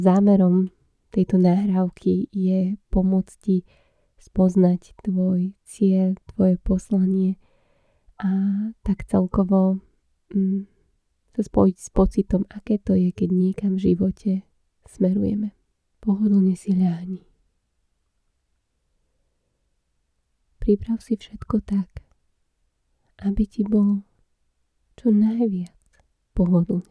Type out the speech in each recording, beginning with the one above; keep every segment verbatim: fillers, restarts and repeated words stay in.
Zámerom tejto nahrávky je pomôcť ti spoznať tvoj cieľ, tvoje poslanie a tak celkovo mm, sa spojiť s pocitom, aké to je, keď niekam v živote smerujeme. Pohodlne si ľahni. Priprav si všetko tak, aby ti bolo čo najviac pohodlne.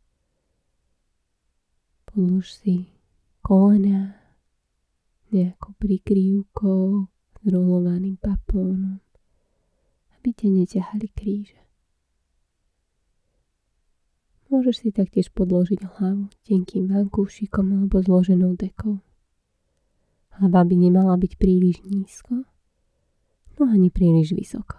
Podlož si kolená nejakou prikrývkou s rolovaným paplónom, aby ťa neťahali kríže. Môžeš si taktiež podložiť hlavu tenkým vankúšikom alebo zloženou dekou. Hlava by nemala byť príliš nízko, no ani príliš vysoko.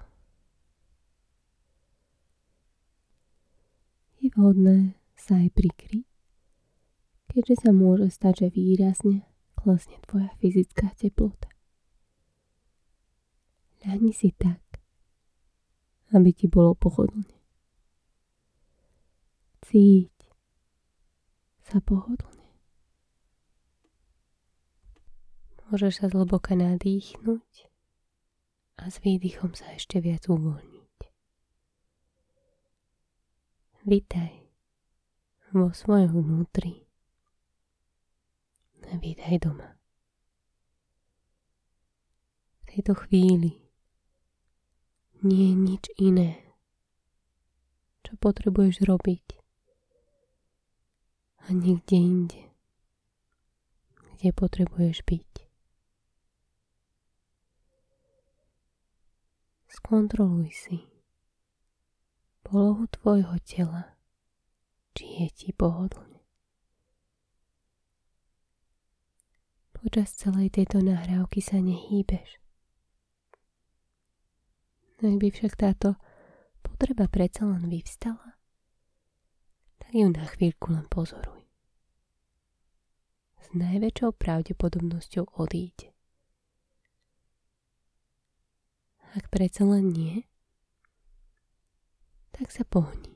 Je vhodné sa aj prikryť, keďže sa môže stať, že výrazne klesne tvoja fyzická teplota. Ľahni si tak, aby ti bolo pohodlne. Cíť sa pohodlne. Môžeš sa zhlboka nadýchnuť a s výdychom sa ešte viac uvoľniť. Vitaj vo svojom vnútri. Vítaj doma. V tejto chvíli nie je nič iné, čo potrebuješ robiť. A nikde inde, kde potrebuješ byť. Skontroluj si polohu tvojho tela, či je ti pohodlne. Počas celej tejto nahrávky sa nehýbeš. Ak by však táto potreba predsa len vyvstala, tak ju na chvíľku len pozoruj. S najväčšou pravdepodobnosťou odíde. Ak predsa len nie, tak sa pohni.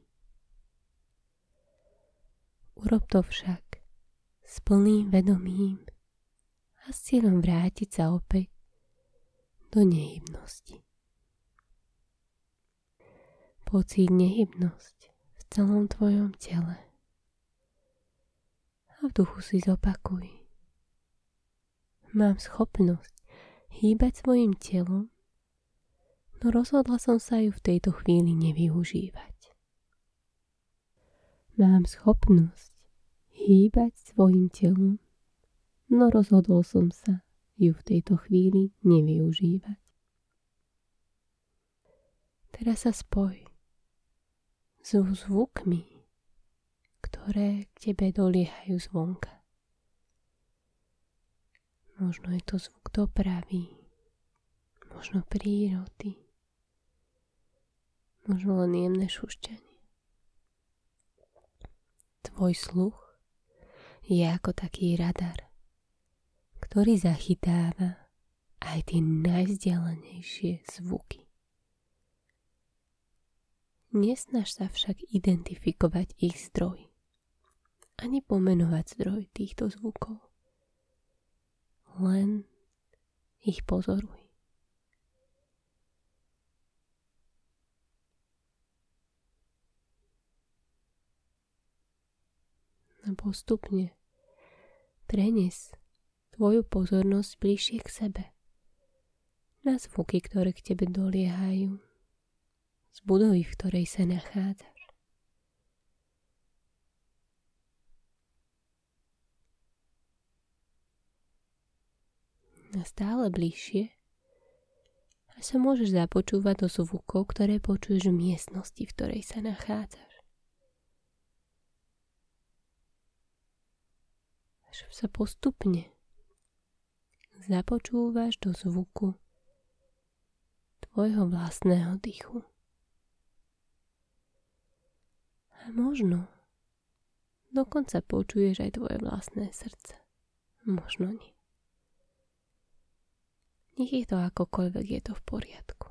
Urob to však s plným vedomím a s cieľom vrátiť sa opäť do nehybnosti. Pocíť nehybnosť v celom tvojom tele a v duchu si zopakuj. Mám schopnosť hýbať svojim telom, no rozhodla som sa ju v tejto chvíli nevyužívať. Mám schopnosť hýbať svojim telom, no rozhodol som sa ju v tejto chvíli nevyužívať. Teraz sa spoj so zvukmi, ktoré k tebe doliehajú zvonka. Možno je to zvuk dopravy, možno prírody, možno len jemné šušťanie. Tvoj sluch je ako taký radar, ktorý zachytáva aj tie najvzdialenejšie zvuky. Nesnaž sa však identifikovať ich zdroj, ani pomenovať zdroj týchto zvukov. Len ich pozoruj. A postupne prenes tvoju pozornosť bližšie k sebe, na zvuky, ktoré k tebe doliehajú z budovy, v ktorej sa nachádzaš. A stále bližšie a sa môžeš započúvať do zvukov, ktoré počuješ v miestnosti, v ktorej sa nachádzaš. Až sa postupne započúvaš do zvuku tvojho vlastného dýchu. A možno dokonca počuješ aj tvoje vlastné srdce. Možno nie. Nech je to akokoľvek, je to v poriadku.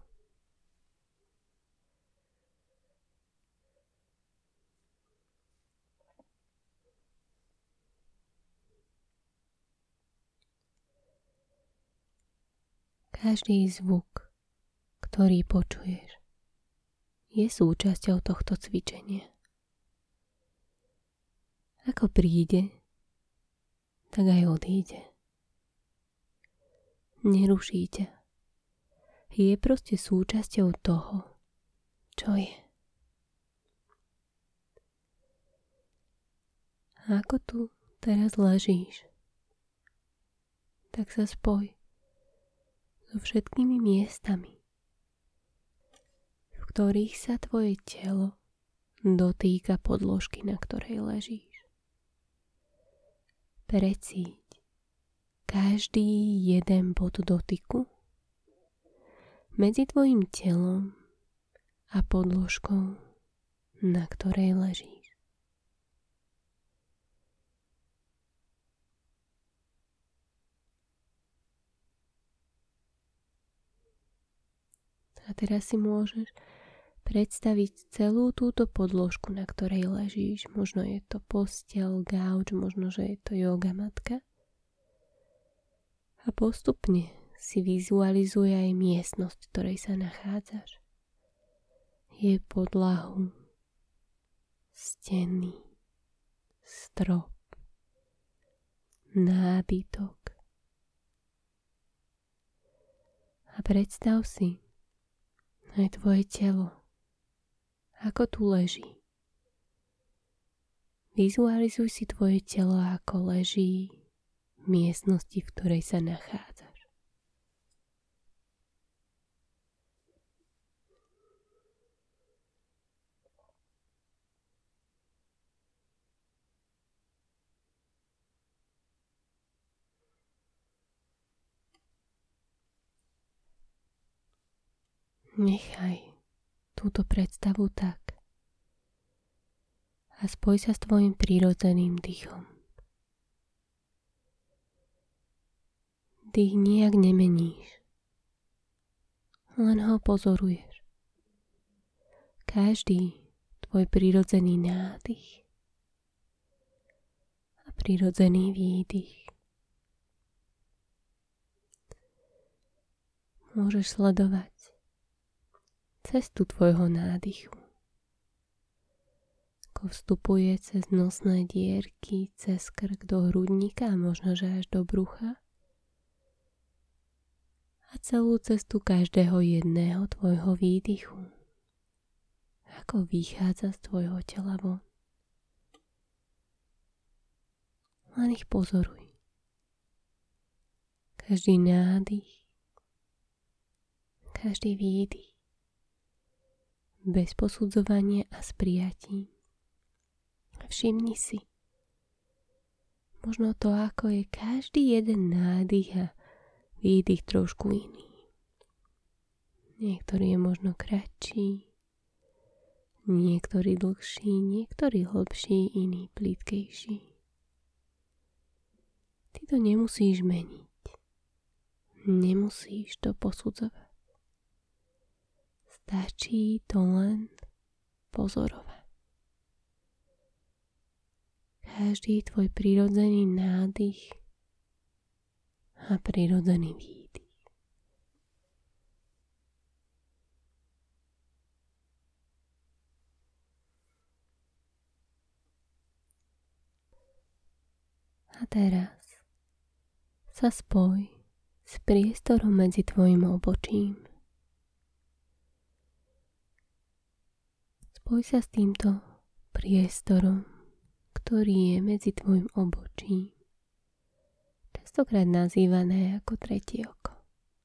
Každý zvuk, ktorý počuješ, je súčasťou tohto cvičenia. Ako príde, tak aj odíde. Neruší ťa. Je proste súčasťou toho, čo je. A ako tu teraz ležíš, tak sa spoj so všetkými miestami, v ktorých sa tvoje telo dotýka podložky, na ktorej ležíš. Precíť každý jeden bod dotyku medzi tvojim telom a podložkou, na ktorej ležíš. A teraz si môžeš predstaviť celú túto podložku, na ktorej ležíš. Možno je to posteľ, gauč, možno, že je to yoga matka. A postupne si vizualizuje aj miestnosť, v ktorej sa nachádzaš. Je podlahu, steny, strop, nábytok. A predstav si aj tvoje telo, ako tu leží. Vizualizuj si tvoje telo, ako leží v miestnosti, v ktorej sa nachádzaš. Nechaj túto predstavu tak a spoj sa s tvojim prirodzeným dýchom. Dých nijak nemeníš, len ho pozoruješ. Každý tvoj prirodzený nádych a prirodzený výdych môžeš sledovať cestu tvojho nádychu. Ako vstupuje cez nosné dierky, cez krk do hrudníka a možno, že až do brucha. A celú cestu každého jedného tvojho výdychu. Ako vychádza z tvojho tela von. Len ich pozoruj. Každý nádych, každý výdych. Bez posudzovania a s prijatím. Všimni si možno to, ako je každý jeden nádych a výdych trošku iný. Niektorý je možno kratší, niektorý dlhší, niektorý hlbší, iný plytkejší. Ty to nemusíš meniť. Nemusíš to posudzovať. Stačí to len pozorovať. Každý tvoj prirodzený nádych a prirodzený výdych. A teraz sa spoj s priestorom medzi tvojim obočím. Spoj sa s týmto priestorom, ktorý je medzi tvojim obočím, častokrát nazývané ako tretie oko.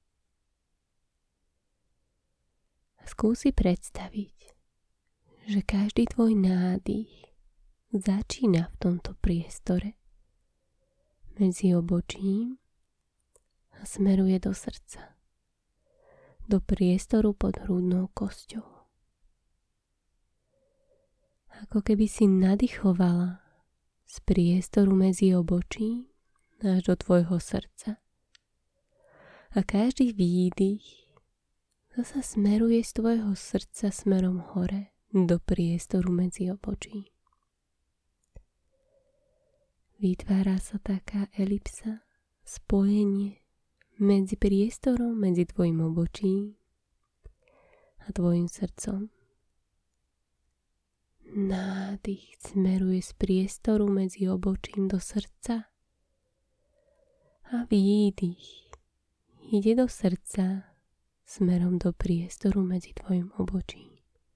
A skúsi predstaviť, že každý tvoj nádych začína v tomto priestore medzi obočím a smeruje do srdca, do priestoru pod hrudnou kosťou. Ako keby si nadýchovala z priestoru medzi obočím až do tvojho srdca. A každý výdych zasa smeruje z tvojho srdca smerom hore do priestoru medzi obočím. Vytvára sa taká elipsa, spojenie medzi priestorom, medzi tvojim obočím a tvojim srdcom. Nádych smeruje z priestoru medzi obočím do srdca a výdych ide do srdca smerom do priestoru medzi tvojim obočím.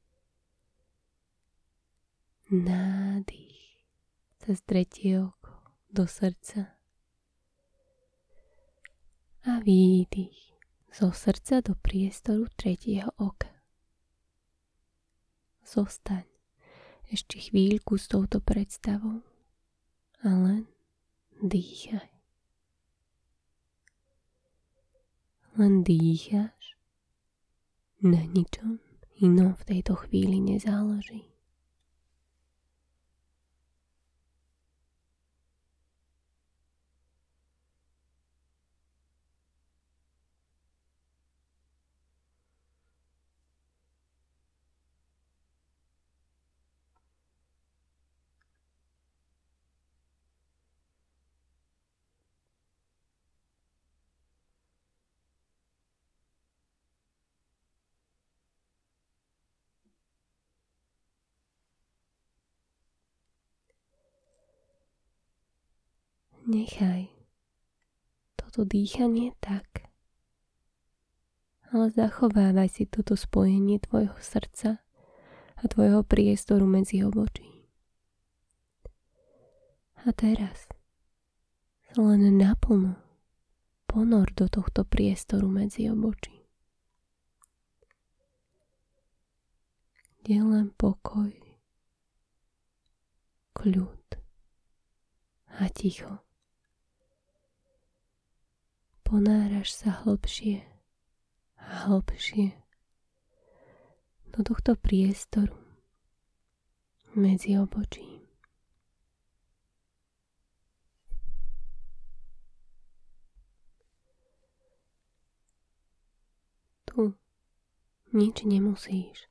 Nádych cez tretie oko do srdca a výdych zo srdca do priestoru tretieho oka. Zostaň ešte chvíľku s touto predstavou a len dýchaj. Len dýcháš, na ničom inom v tejto chvíli nezáleží. Nechaj toto dýchanie tak, ale zachovávaj si toto spojenie tvojho srdca a tvojho priestoru medzi obočí. A teraz sa len naplno ponor do tohto priestoru medzi obočí, kde je len pokoj, kľud a ticho. Ponáraš sa hlbšie a hlbšie do tohto priestoru medzi obočím. Tu nič nemusíš.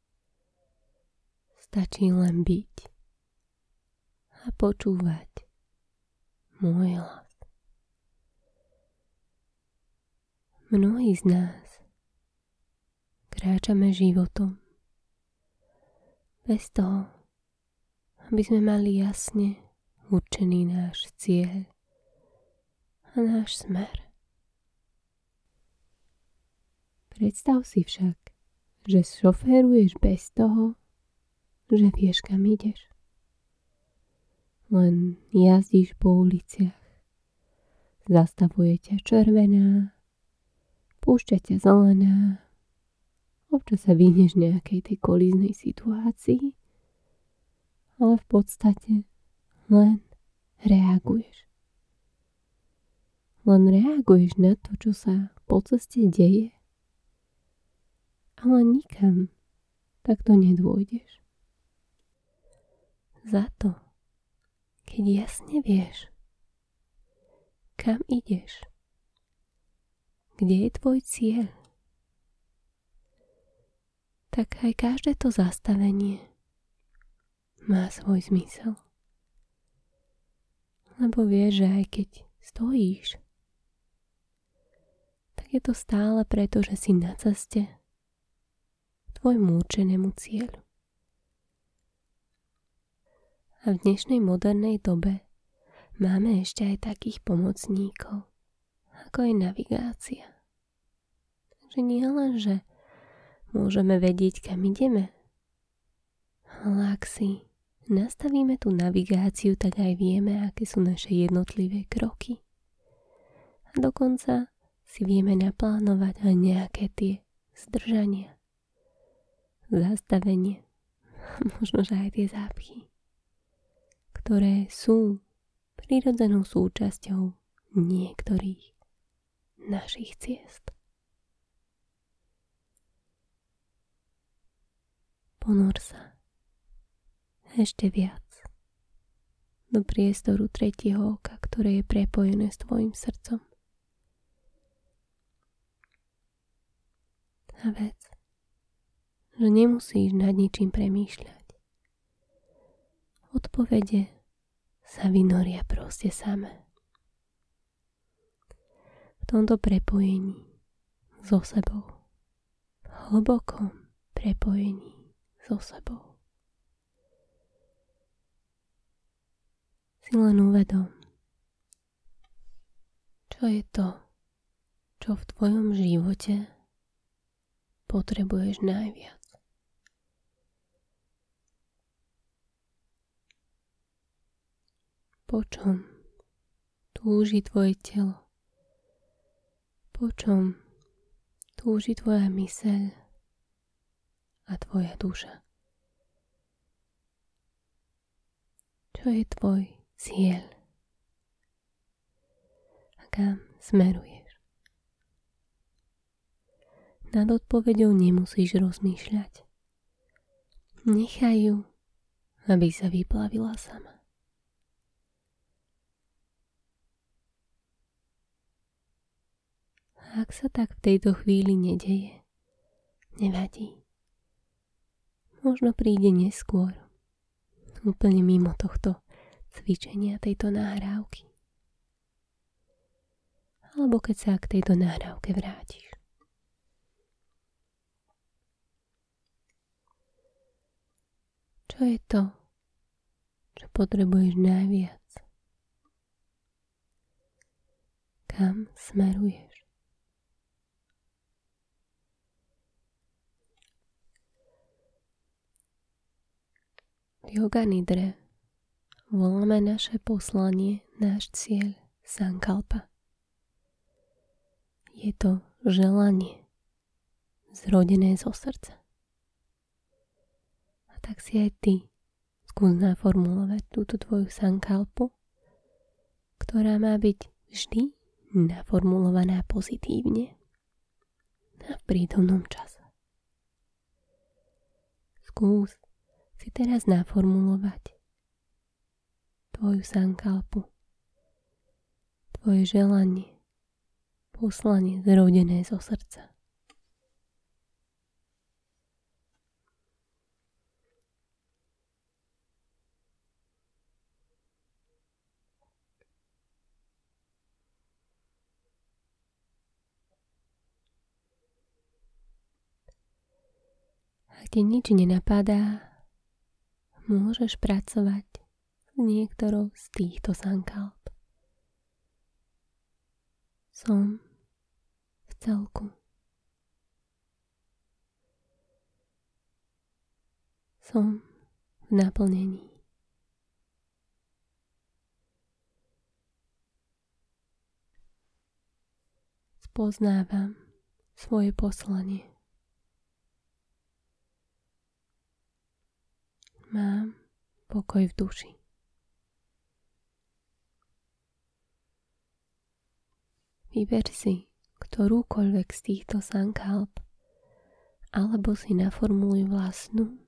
Stačí len byť a počúvať môj hlas. Mnohí z nás kráčame životom bez toho, aby sme mali jasne určený náš cieľ a náš smer. Predstav si však, že šoféruješ bez toho, že vieš, kam ideš. Len jazdíš po uliciach, zastavuje ťa červená, púšťa ťa zelená, občas sa vyhneš nejakej tej kolíznej situácii, ale v podstate len reaguješ. Len reaguješ na to, čo sa po ceste deje, ale nikam takto nedôjdeš. Za to, keď jasne vieš, kam ideš, kde je tvoj cieľ, tak aj každé to zastavenie má svoj zmysel. Lebo vieš, že aj keď stojíš, tak je to stále preto, že si na ceste k tvojmu určenému cieľu. A v dnešnej modernej dobe máme ešte aj takých pomocníkov, ako je navigácia. Takže nie len, že môžeme vedieť, kam ideme, ale ak si nastavíme tú navigáciu, tak aj vieme, aké sú naše jednotlivé kroky. A dokonca si vieme naplánovať aj nejaké tie zdržania, zastavenie, možno, že aj tie zápchy, ktoré sú prirodzenou súčasťou niektorých našich ciest. Ponor sa ešte viac do priestoru tretieho oka, ktoré je prepojené s tvojim srdcom. A vec, že nemusíš nad ničím premýšľať. Odpovede sa vynoria proste samé. V tomto prepojení so sebou. V hlbokom prepojení so sebou. Si len uvedom, čo je to, čo v tvojom živote potrebuješ najviac. Po čom túži tvoje telo? Po čom túži tvoja myseľ a tvoja duša? Čo je tvoj cieľ? A kam smeruješ? Nad odpoveďou nemusíš rozmýšľať. Nechaj ju, aby sa vyplavila sama. A ak sa tak v tejto chvíli nedeje, nevadí. Možno príde neskôr, úplne mimo tohto cvičenia, tejto nahrávky. Alebo keď sa k tejto nahrávke vrátiš. Čo je to, čo potrebuješ najviac? Kam smeruješ? V Yoga Nidre voláme naše poslanie, náš cieľ Sankalpa. Je to želanie zrodené zo srdca. A tak si aj ty skús naformulovať túto tvoju Sankalpu, ktorá má byť vždy naformulovaná pozitívne a v prítomnom čase. Skús si teraz naformulovať tvoju Sankalpu, tvoje želanie, poslanie zrodené zo srdca. Ak ti nič nenapadá, môžeš pracovať s niektorou z týchto sankalp. Som v celku. Som v naplnení. Spoznávam svoje poslanie. Mám pokoj v duši. Vyber si ktorúkoľvek z týchto sankalp alebo si naformuluj vlastnú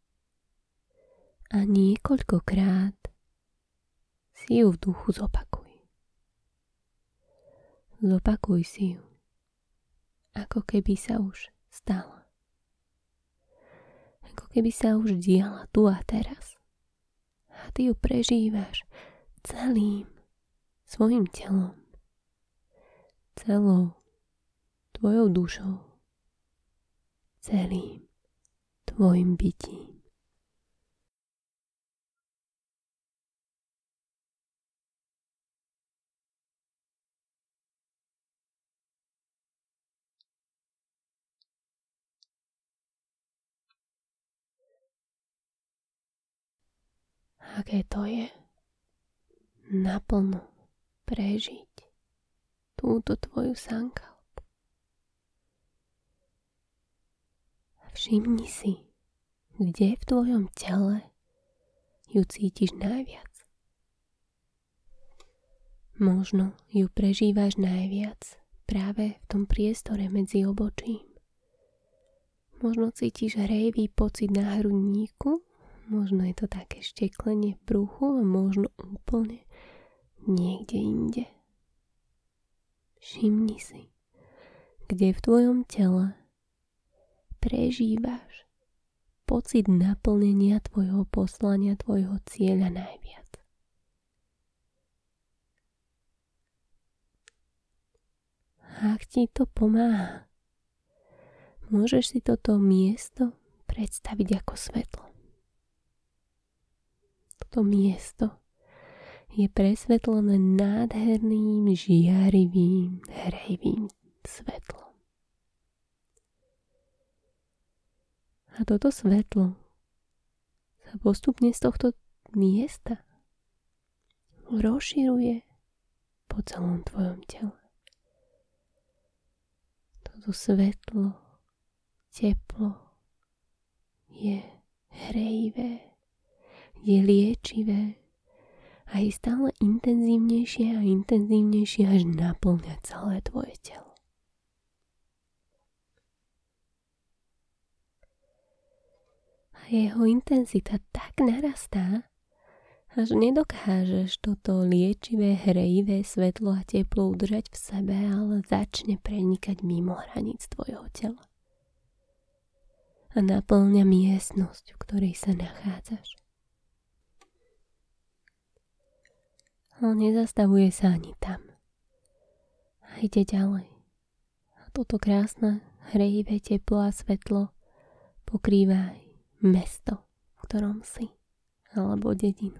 a niekoľkokrát si ju v duchu zopakuj. Zopakuj si ju, ako keby sa už stala. Ako keby sa už diala tu a teraz. A ty ju prežívaš celým svojim telom, celou tvojou dušou, celým tvojim bytím. Aké to je naplno prežiť túto tvoju sankalpu. Všimni si, kde v tvojom tele ju cítiš najviac. Možno ju prežívaš najviac práve v tom priestore medzi obočím. Možno cítiš hrejvý pocit na hrudníku, možno je to také šteklenie v bruchu a možno úplne niekde inde. Všimni si, kde v tvojom tele prežívaš pocit naplnenia tvojho poslania, tvojho cieľa najviac. A ak ti to pomáha, môžeš si toto miesto predstaviť ako svetlo. Toto miesto je presvetlené nádherným, žiarivým, hrejivým svetlom. A toto svetlo sa postupne z tohto miesta rozširuje po celom tvojom tele. Toto svetlo, teplo je hrejivé, je liečivé a je stále intenzívnejšie a intenzívnejšie až naplňa celé tvoje telo. A jeho intenzita tak narastá, až nedokážeš toto liečivé, hrejivé svetlo a teplo udržať v sebe, ale začne prenikať mimo hraníc tvojho tela. A naplňa miestnosť, v ktorej sa nachádzaš. Ale nezastavuje sa ani tam. A ide ďalej. A toto krásne, hrejivé teplo a svetlo pokrýva aj mesto, v ktorom si, alebo dedinu.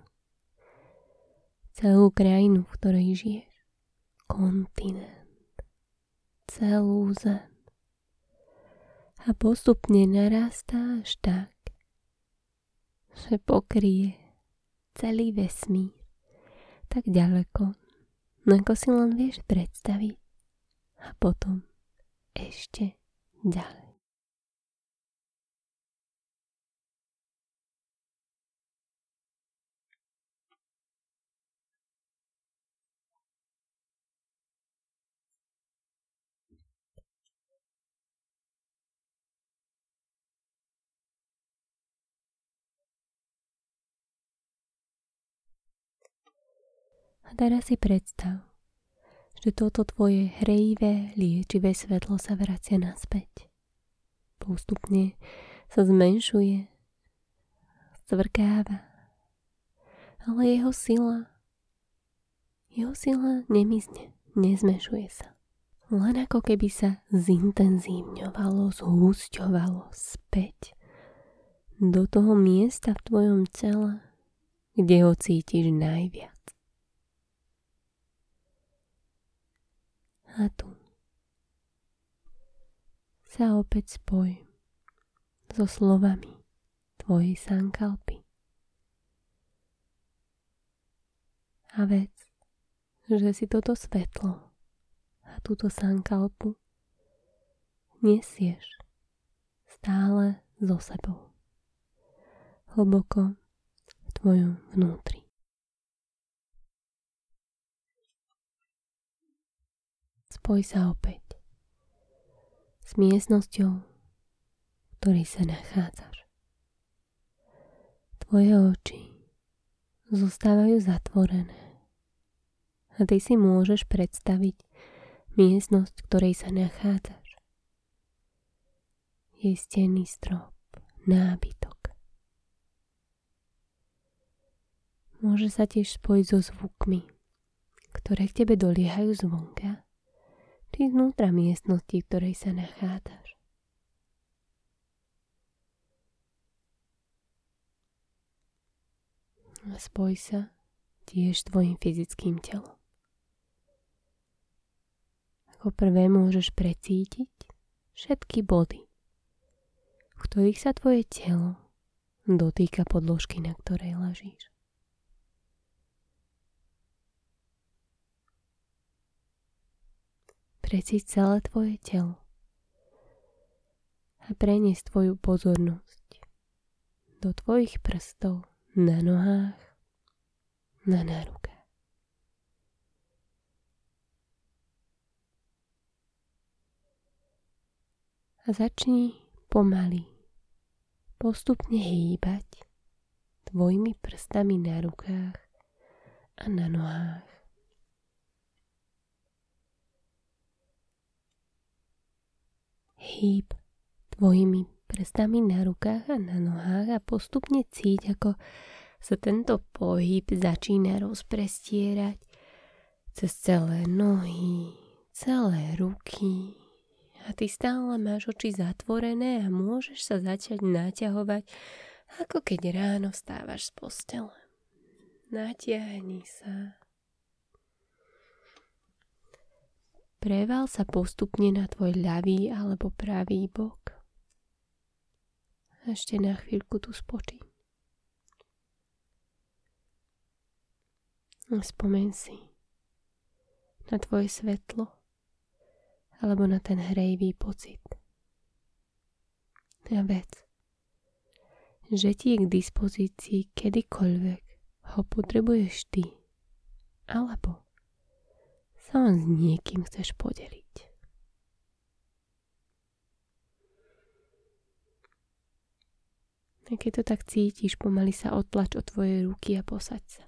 Celú krajinu, v ktorej žiješ. Kontinent. Celú zem. A postupne narastá až tak, že pokrie celý vesmír tak ďaleko, ako si len vieš predstaviť. A potom ešte ďalej. A teraz si predstav, že toto tvoje hrejivé, liečivé svetlo sa vracia naspäť. Postupne sa zmenšuje, zvrkáva, ale jeho sila, jeho sila nemizne, nezmenšuje sa. Len ako keby sa zintenzívňovalo, zhusťovalo späť do toho miesta v tvojom tele, kde ho cítiš najviac. A tu sa opäť spoj so slovami tvojej sankalpy. A vec, že si toto svetlo a túto sankalpu nesieš stále so sebou. Hlboko v tvojom vnútri. Spoj sa opäť s miestnosťou, v ktorej sa nachádzaš. Tvoje oči zostávajú zatvorené a ty si môžeš predstaviť miestnosť, v ktorej sa nachádzaš. Je stenný strop, nábytok. Môže sa tiež spojiť so zvukmi, ktoré k tebe doliehajú zvonka, či znútra miestnosti, v ktorej sa nachádzaš. A spoj sa tiež s tvojim fyzickým telom. Ako prvé môžeš precítiť všetky body, v ktorých sa tvoje telo dotýka podložky, na ktorej ležíš. Precíť celé tvoje telo a preniesť tvoju pozornosť do tvojich prstov na nohách, na nárukách. A začni pomaly, postupne hýbať tvojimi prstami na rukách a na nohách. Hýb tvojimi prstami na rukách a na nohách a postupne cíť, ako sa tento pohyb začína rozprestierať cez celé nohy, celé ruky a ty stále máš oči zatvorené a môžeš sa začať naťahovať, ako keď ráno vstávaš z postele. Natiahni sa. Preval sa postupne na tvoj ľavý alebo pravý bok. Ešte na chvíľku tu spočí. Spomeň si na tvoje svetlo alebo na ten hrejvý pocit. A vec, že ti je k dispozícii kedykoľvek ho potrebuješ ty alebo sa on s niekým chceš podeliť. A keď to tak cítiš, pomaly sa odtlač od tvojej ruky a posaď sa.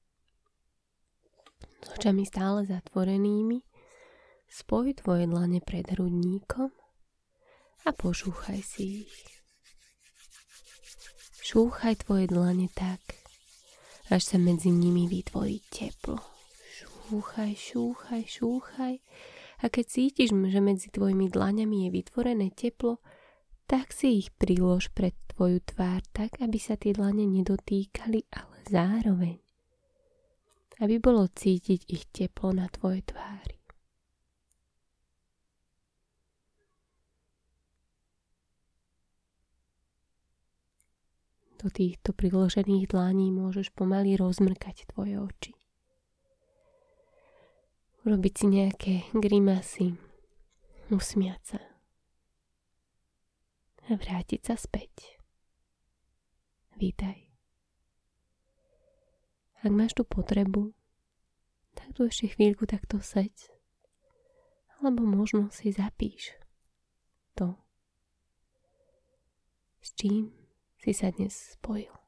S očami stále zatvorenými spoj tvoje dlane pred hrudníkom a pošúchaj si ich. Šúchaj tvoje dlane tak, až sa medzi nimi vytvorí teplo. Šúchaj, šúchaj, šúchaj a keď cítiš, že medzi tvojimi dlaňami je vytvorené teplo, tak si ich prilož pred tvoju tvár tak, aby sa tie dlane nedotýkali, ale zároveň aby bolo cítiť ich teplo na tvojej tvári. Do týchto priložených dlání môžeš pomaly rozmrkať tvoje oči. Urobiť si nejaké grimasy, usmiať sa a vrátiť sa späť. Vítaj. Ak máš tu potrebu, tak tu ešte chvíľku takto seď. Alebo možno si zapíš to, s čím si sa dnes spojil.